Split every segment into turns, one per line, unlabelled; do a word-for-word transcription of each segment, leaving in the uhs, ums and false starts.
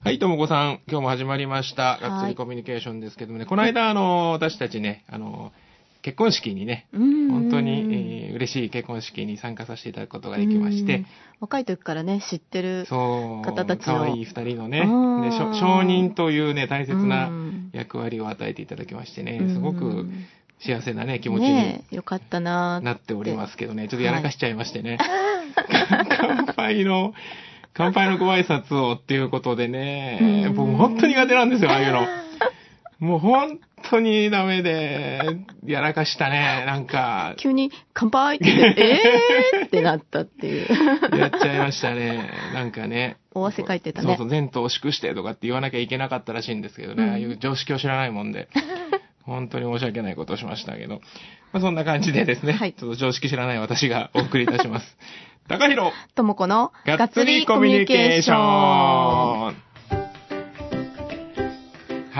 はい、ともこさん、今日も始まりました。がっつりコミュニケーションですけどもね、この間、あの、私たちね、あの、結婚式にね、本当に、えー、嬉しい結婚式に参加させていただくことができまして、
若い時からね、知ってる方たちを。
そう、可愛い二人のね、で証人というね、大切な役割を与えていただきましてね、すごく幸せなね、気持ちに
よかったな
なっておりますけどね、ちょっとやらかしちゃいましてね。はい、乾杯の、乾杯のご挨拶をっていうことでね、僕本当に苦手なんですよ、ああいうの。もう本当にダメで、やらかしたね、なんか。
急に乾杯って言って、えーってなったっていう。
やっちゃいましたね。なんかね。
大汗かいてたね。
そうそう、前途を祝してとかって言わなきゃいけなかったらしいんですけどね、うん、ああいう常識を知らないもんで。本当に申し訳ないことをしましたけど。まあ、そんな感じでですね、はい、ちょっと常識知らない私がお送りいたします。高弘
ともこの
がっつりコミュニケーション。はい、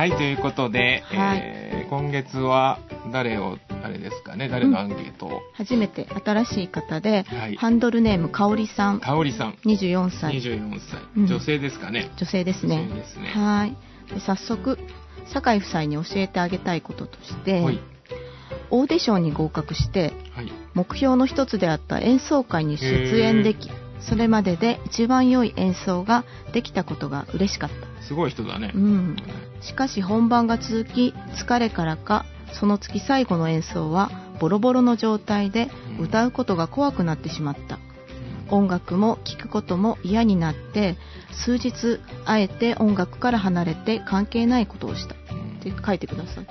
ということで、はい、えー、今月は誰を、あれですかね、誰のアンケートを、うん、
初めて新しい方で、はい、ハンドルネームかおりさん。
かおりさん。
にじゅうよんさい。
にじゅうよんさい。うん、女性ですかね。
女性ですね。
女性ですね。
はい。で早速、酒井夫妻に教えてあげたいこととして、はい、オーディションに合格して、はい、目標の一つであった演奏会に出演でき、それまでで一番良い演奏ができたことが嬉しかった。
すごい人だね。
うん。しかし本番が続き、疲れからか、その月最後の演奏はボロボロの状態で歌うことが怖くなってしまった。うん、音楽も聴くことも嫌になって、数日あえて音楽から離れて関係ないことをした。って書いてくださって、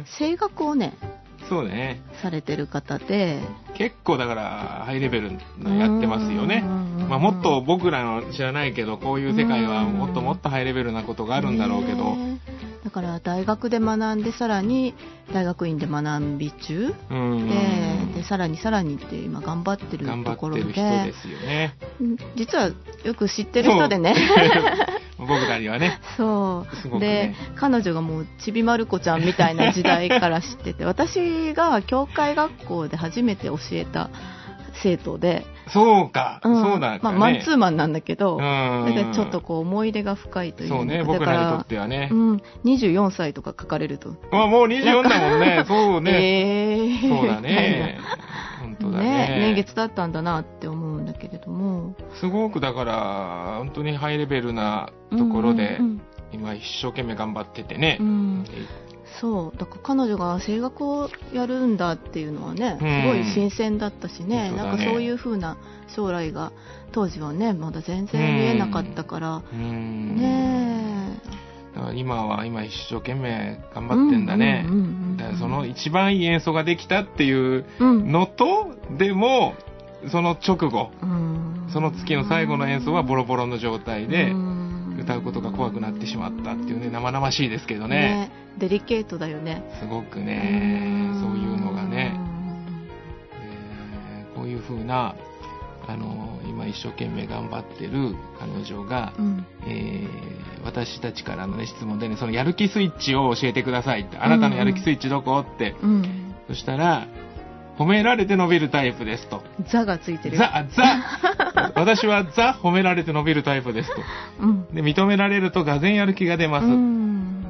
声楽をね、
そうね。
されてる方で
結構だからハイレベルなやってますよね。まあもっと僕らの知らないけどこういう世界はもっともっとハイレベルなことがあるんだろうけど、
だから大学で学んでさらに大学院で学び中で、でさらにさらにって今頑張ってるところで、
頑張ってる人ですよね。
実はよく知ってる人でね。
僕らにはね。
そう。
すごく
ね、で、彼女がもうちびまる子ちゃんみたいな時代から知ってて、私が教会学校で初めて教えた生徒で。
そうか。うん、そうだ、ね。
まあ、マンツーマンなんだけど、だからちょっとこう思い入れが深いというか。
そうね、僕らにとってはね。
うん。にじゅうよんさいとか書かれると。
あ、もうにじゅうよんだもんね。そうね。
えー、
そうだね。本当だね。ね、
年月だったんだなって思うんだけれども。
すごくだから、本当にハイレベルなところで、うんうんうん、今一生懸命頑張っててね。うん、
そう。だから彼女が声楽をやるんだっていうのはね、すごい新鮮だったしね、うん、なんかそういう風な将来が当時はね、まだ全然見えなかったから、うん、ね
え。だから今は今一生懸命頑張ってんだね。うんうんうんうん、だからその一番いい演奏ができたっていうのと、うん、でもその直後、うん、その月の最後の演奏はボロボロの状態で、うん歌うことが怖くなってしまったっていうね、生々しいですけどね。ね、
デリケートだよね。
すごくね、そういうのがね、えー、こういう風なあの今一生懸命頑張ってる彼女が、うん、えー、私たちからの、ね、質問でね、そのやる気スイッチを教えてくださいって、あなたのやる気スイッチどこって、うん、そしたら褒められて伸びるタイプですと。
ザがついてる。
ザ、ザ。私はザ褒められて伸びるタイプですと。うん、で、認められるとがぜんやる気が出ます。うん、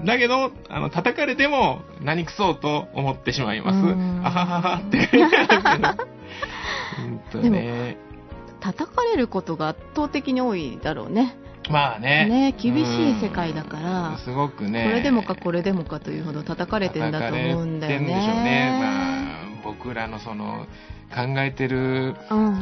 だけど、あの、叩かれても何くそと思ってしまいます。うん、あはははって。本当ね。
叩かれることが圧倒的に多いだろうね。
まあね。
ね、厳しい世界だから、うん、
すごくね。
これでもかこれでもかというほど叩かれてんだと思うんだよね。叩かれてんでしょうね。
まあ僕らのその考えてる、うんうん、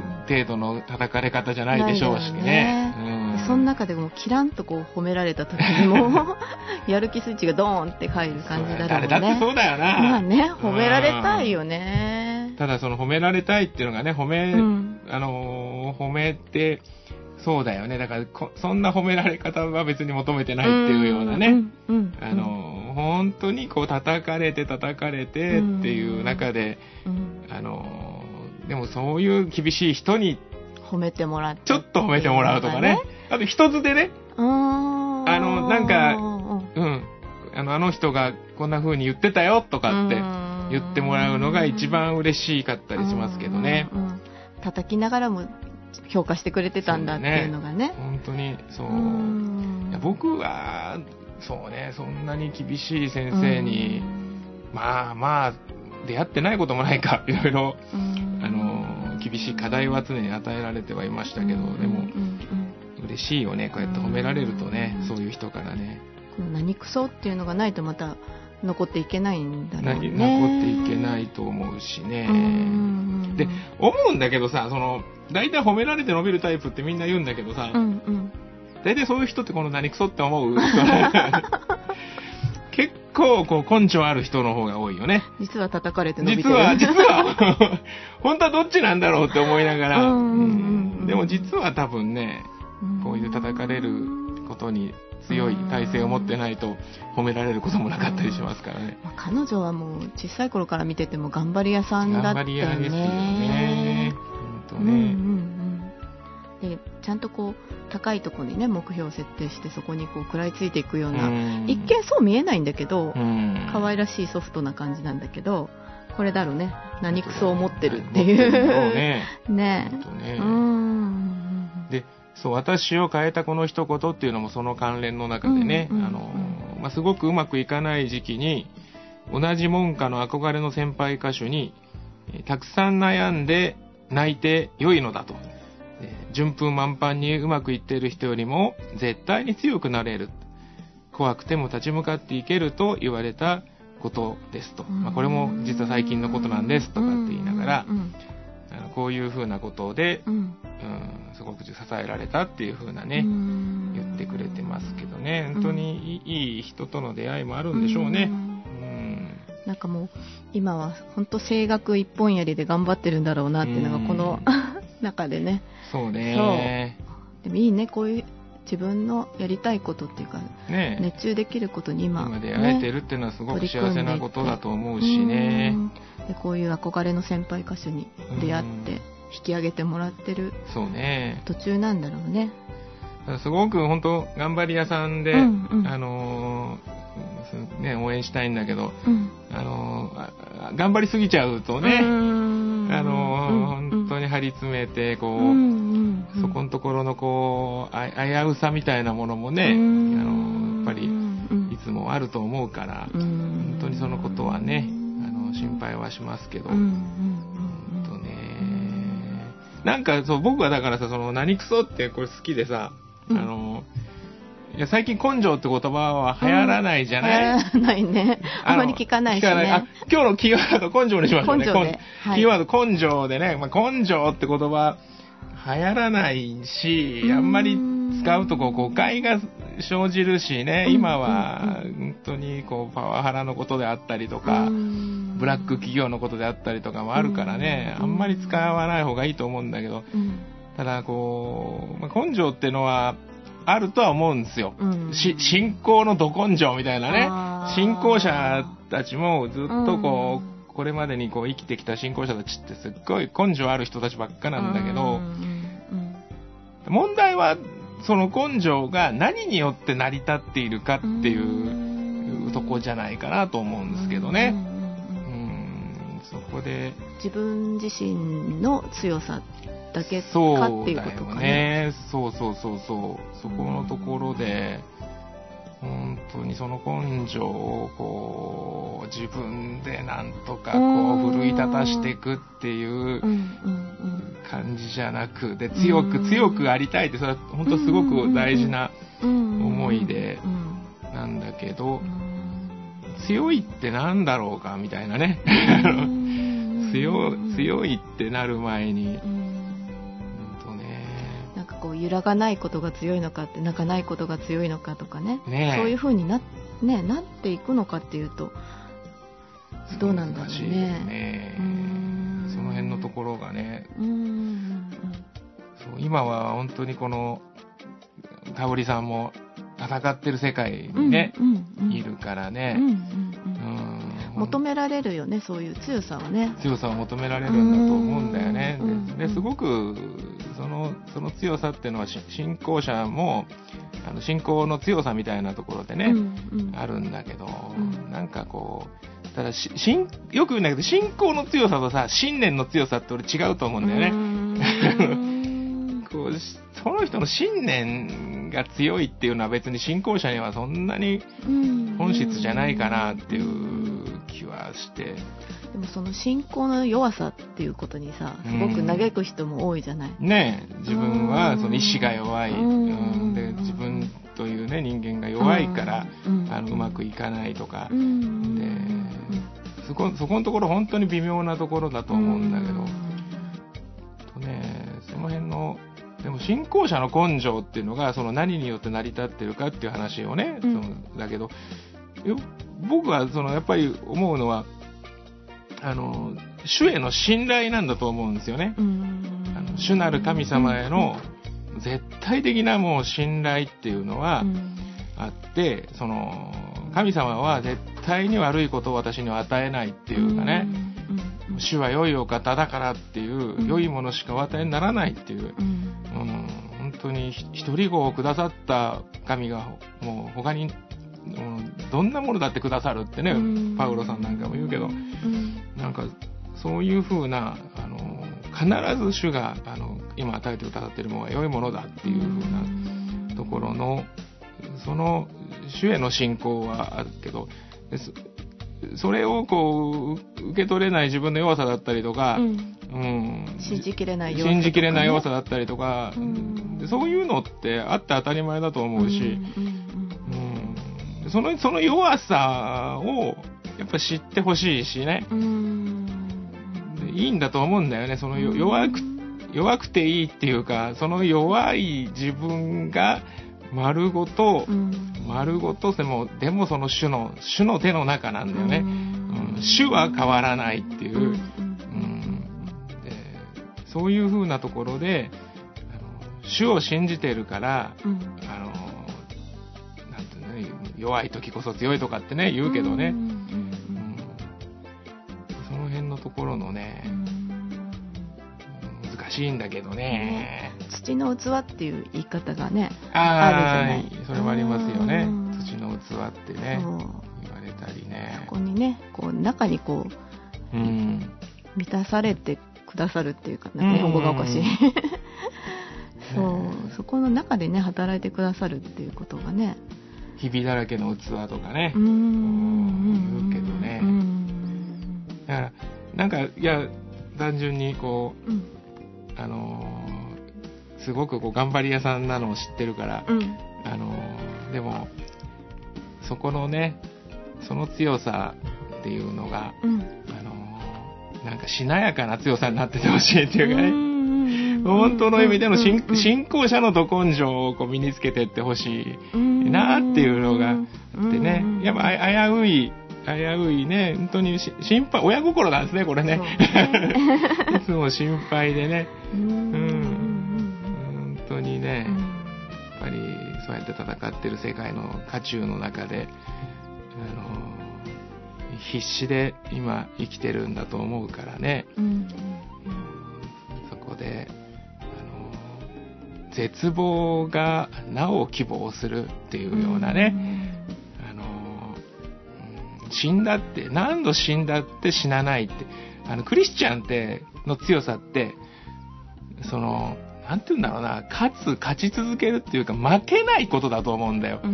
程度の叩かれ方じゃないでしょうしね。ね、
うん、その中でもキランとこう褒められた時にもやる気スイッチがドーンって入る感じだろうね。
誰だってそうだよな。
まあね、褒められたいよね。
ただその褒められたいっていうのがね、褒め、うん、あの褒めてそうだよね。だからこそんな褒められ方は別に求めてないっていうようなね、うんうんうん、あの本当にこう叩かれて叩かれてっていう中で、うん、あのでもそういう厳しい人に
褒めてもらって
ちょっと褒めてもらうとかね、あと人づてね、あのなんか、うん、あのあの人がこんな風に言ってたよとかって言ってもらうのが一番嬉しかったりしますけどね。
うんうんうん、叩きながらも評価してくれてたんだっていうのがね。
本当にそう。いや僕はそうね、そんなに厳しい先生にまあまあ出会ってないこともないか、いろいろあの厳しい課題は常に与えられてはいましたけど、でも嬉しいよね、こうやって褒められるとね、そういう人からね。
この何クソっていうのがないとまた残っていけないんだろうね。
残っていけないと思うしね。で思うんだけどさ、その大体褒められて伸びるタイプってみんな言うんだけどさ、うんうん、大体そういう人ってこの何クソって思う人結構こう根性ある人の方が多いよね。
実は叩かれて伸びてる。
実は実は本当はどっちなんだろうって思いながら、うんうんうん、でも実は多分ね、こういう叩かれることに強い体制を持ってないと褒められることもなかったりしますからね。
まあ、彼女はもう小さい頃から見てても頑張り屋さんだったよね。頑張り屋ですよね。本当ね。うんうんうん、でちゃんとこう高いところにね目標を設定してそこにこう食らいついていくような、うん、一見そう見えないんだけど、うん、可愛らしいソフトな感じなんだけど、これだろうね、何クソを持ってるっていうね。ねえ。うん。
で。そう、私を変えたこの一言っていうのもその関連の中でね、うんうんうん、あのまあ、すごくうまくいかない時期に同じ門下の憧れの先輩歌手にたくさん悩んで泣いて良いのだと、順風満帆にうまくいっている人よりも絶対に強くなれる、怖くても立ち向かっていけると言われたことですと、まあ、これも実は最近のことなんですとかって言いながら、うんうんうん、あのこういう風なことで、うんうん、すごく支えられたっていう風なね言ってくれてますけどね、本当にいい人との出会いもあるんでしょうね。うん、
なんかもう今は本当声楽一本やりで頑張ってるんだろうなっていうのがこの中でね。
そうね。
そうでもいいね、こういう自分のやりたいことっていうか、ね、熱中できることに今、
今出会えてるっていうのはすごく幸せなことだと思うしね。
でこういう憧れの先輩歌手に出会って引き上げてもらってる途中なんだろうね。
すごく本当頑張り屋さんで、うんうん、あのーね、応援したいんだけど、うん、あのー、頑張りすぎちゃうとね、あのーうん、本当に張り詰めてこう、うんうんうん、そこのところのこうあ危うさみたいなものもね、あのやっぱりいつもあると思うから、本当にそのことはね、あの心配はしますけど、うんうんうん、とね、なんかそう僕はだからさ、その何クソってこれ好きでさ、あのいや最近根性って言葉は流行らないじゃない、うん、
流行らないね。あまり聞かないしね。あ、
今日のキーワード根性にしましょうね。
根性で、
はい、キーワード根性でね、まあ、根性って言葉流行らないし、あんまり使うとこう誤解が生じるしね、今は本当にこうパワハラのことであったりとか、ブラック企業のことであったりとかもあるからね、あんまり使わない方がいいと思うんだけど、ただこう、まあ、根性ってのはあるとは思うんですよ、うん、し信仰のど根性みたいなね、信仰者たちもずっとこう、うん、これまでにこう生きてきた信仰者たちってすっごい根性ある人たちばっかなんだけど、うん、問題はその根性が何によって成り立っているかっていうとこじゃないかなと思うんですけどね、うん、そこで
自分自身の強さだけかっていうことかね。
そうそうそうそう、そこのところで本当にその根性をこう自分でなんとかこう奮い立たしていくっていう感じじゃなく、で強く強くありたいって、それは本当すごく大事な思いでなんだけど、強いってなんだろうかみたいなね強強いってなる前に
こう揺らがないことが強いのかって泣かないことが強いのかとか ね, ねそういう風に な,、ね、なっていくのかっていうとどうなんだろう ね, ねうー
ん、その辺のところがね、うーん、そう今は本当にこのかおりさんも戦ってる世界にね、うんうんうん、いるからね、うんうんうん、
求められるよね、そういう強さをね、
強さを求められるんだと思うんだよね。でですごくその、その強さっていうのは信仰者もあの信仰の強さみたいなところでね、うんうん、あるんだけど、うん、なんかこうただししんよく言うんだけど、信仰の強さとさ信念の強さって俺違うと思うんだよね。 その人の信念が強いっていうのは別に信仰者にはそんなに本質じゃないかなっていう気はして。
でもその信仰の弱さっていうことにさ、すごく嘆く人も多いじゃない。
ねえ、自分はその意志が弱い、うんで自分というね人間が弱いから、あのうまくいかないとか、でそこそこのところ本当に微妙なところだと思うんだけど、とねその辺のでも信仰者の根性っていうのがその何によって成り立ってるかっていう話をね、うん、そのだけど僕はそのやっぱり思うのはあの主への信頼なんだと思うんですよね。あの主なる神様への絶対的なもう信頼っていうのはあって、その神様は絶対に悪いことを私には与えないっていうかね、主は良いお方だからっていう良いものしかお与えにならないっていう、うん、本当に一人子をくださった神がもう他にうん、どんなものだってくださるってね、パウロさんなんかも言うけど、うん、なんかそういう風なあの必ず主があの今与えてくださっているものが良いものだっていう風なところのその主への信仰はあるけど、それをこう受け取れない自分の弱さだったりとか、うんうん、
信じきれない弱さ、
ね、信じきれない弱さだったりとか、うん、そういうのってあって当たり前だと思うし、うんうんその、その弱さをやっぱ知ってほしいしね、うーんいいんだと思うんだよね。その弱く、弱くていいっていうか、その弱い自分が丸ごと、丸ごとでも、でもその主の、主の手の中なんだよね。うん、主は変わらないっていう、うんでそういう風なところで、あの主を信じてるから、うん、あの弱い時こそ強いとかってね言うけどね、うんうんうん、その辺のところのね、うん、難しいんだけどね、
うん、土の器っていう言い方がね あ, あるじゃない。
それもありますよね。土の器ってね言われたりね、
そこにねこう中にこう、うん、満たされてくださるっていうか、なんか日本語がおかしい、うんそう、ね、そこの中でね働いてくださるっていうことがね、
ひびだらけの器とかね、うーん言うけどね、うーんだからなんかいや単純にこう、うん、あのー、すごくこう頑張り屋さんなのを知ってるから、うん、あのー、でもそこのねその強さっていうのが、うん、あのー、なんかしなやかな強さになっててほしいっていうかね、うん本当の意味での 信, 信仰者のど根性をこう身につけていってほしいなっていうのがあってね、やっぱ危うい危ういね、本当に心配、親心なんですねこれね、ねいつも心配でね、うん本当にね、やっぱりそうやって戦ってる世界の渦中の中で、あの必死で今生きてるんだと思うからね、うんうん、そこで絶望がなお希望するっていうようなね、うん、あの死んだって何度死んだって死なないって、あのクリスチャンっての強さってそのなんていうんだろうな、勝つ勝ち続けるっていうか負けないことだと思うんだよ。うん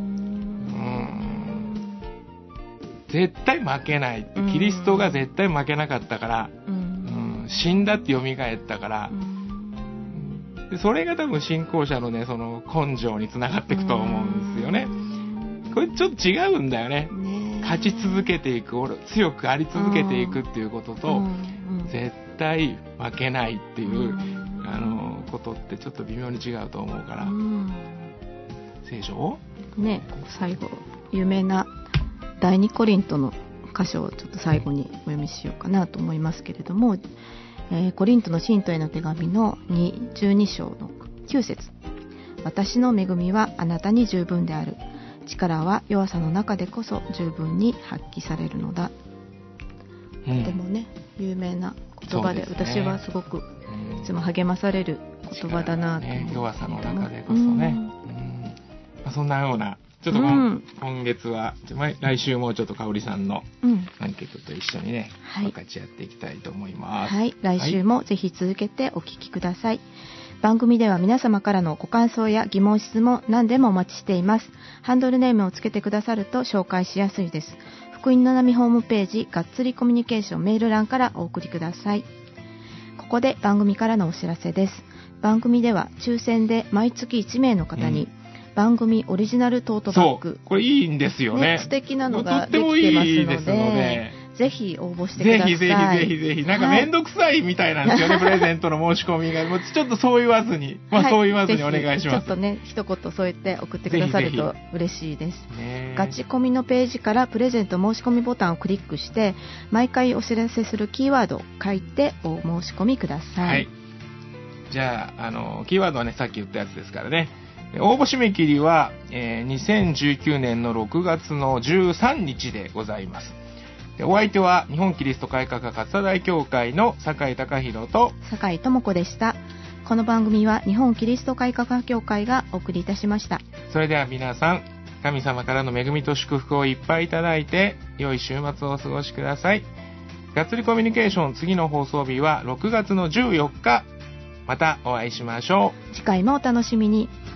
うん絶対負けないって、キリストが絶対負けなかったから、うんうん死んだって蘇ったから、うんでそれが多分信仰者のねその根性につながっていくと思うんですよね。これちょっと違うんだよね。ね勝ち続けていく、強くあり続けていくっていうことと、絶対負けないっていうあのことってちょっと微妙に違うと思うから。聖書
ね最後有名な第二コリントの箇所をちょっと最後にお読みしようかなと思いますけれども。えー、コリントの信徒への手紙のじゅうに章のきゅう節、私の恵みはあなたに十分である、力は弱さの中でこそ十分に発揮されるのだ、うん、とてもね有名な言葉 で, で、ね、私はすごくいつも励まされる言葉だなと思う、ね、
弱さの中でこそね、うんうんまあ、そんなようなちょっと、うん、今月は来週もちょっと香織さんのアンケートと一緒にね、うん、分かち合っていきたいと思います。
はい、来週もぜひ続けてお聞きください。 番組では皆様からのご感想や疑問質問何でもお待ちしています。ハンドルネームをつけてくださると紹介しやすいです。福音の波ホームページがっつりコミュニケーションメール欄からお送りください。ここで番組からのお知らせです。番組では抽選で毎月いち名の方に、うん、番組オリジナルトートバッグ、
そうこれいいんですよね。
ね、素敵なのができてますので、とってもいいですのでぜひ応募してください。
ぜひぜひぜひぜひ。なんかめんどくさいみたいなんですよね、はい、プレゼントの申し込みが。もうちょっとそう言わずに、まあ、はい、そう言わずにお願いします。
ちょっとね、一言添えて送ってくださると嬉しいです。ぜひぜひガチコミのページからプレゼント申し込みボタンをクリックして、毎回お知らせするキーワードを書いてお申し込みください。はい。
じゃあ、あの、キーワードはね、さっき言ったやつですからね。応募締め切りは、えー、にせんじゅうきゅうねんのろくがつのじゅうさんにちでございます。お相手は日本キリスト会科勝田大教会の酒井貴弘と
酒井智子でした。この番組は日本キリスト会科教会がお送りいたしました。
それでは皆さん、神様からの恵みと祝福をいっぱいいただいて良い週末をお過ごしください。がっつりコミュニケーション、次の放送日はろくがつのじゅうよっか。またお会いしましょう。
次回もお楽しみに。